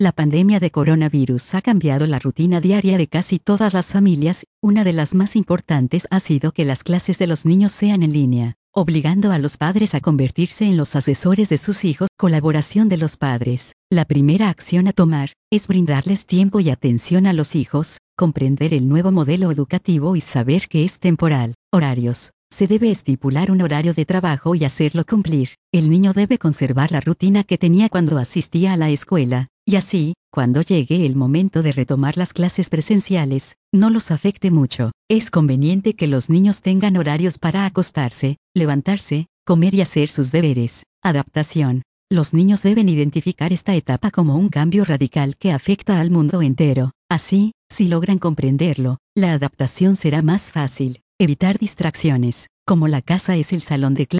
La pandemia de coronavirus ha cambiado la rutina diaria de casi todas las familias. Una de las más importantes ha sido que las clases de los niños sean en línea, obligando a los padres a convertirse en los asesores de sus hijos. Colaboración de los padres. La primera acción a tomar es brindarles tiempo y atención a los hijos, comprender el nuevo modelo educativo y saber que es temporal. Horarios. Se debe estipular un horario de trabajo y hacerlo cumplir. El niño debe conservar la rutina que tenía cuando asistía a la escuela, y así, cuando llegue el momento de retomar las clases presenciales, no los afecte mucho. Es conveniente que los niños tengan horarios para acostarse, levantarse, comer y hacer sus deberes. Adaptación. Los niños deben identificar esta etapa como un cambio radical que afecta al mundo entero. Así, si logran comprenderlo, la adaptación será más fácil. Evitar distracciones. Como la casa es el salón de clases,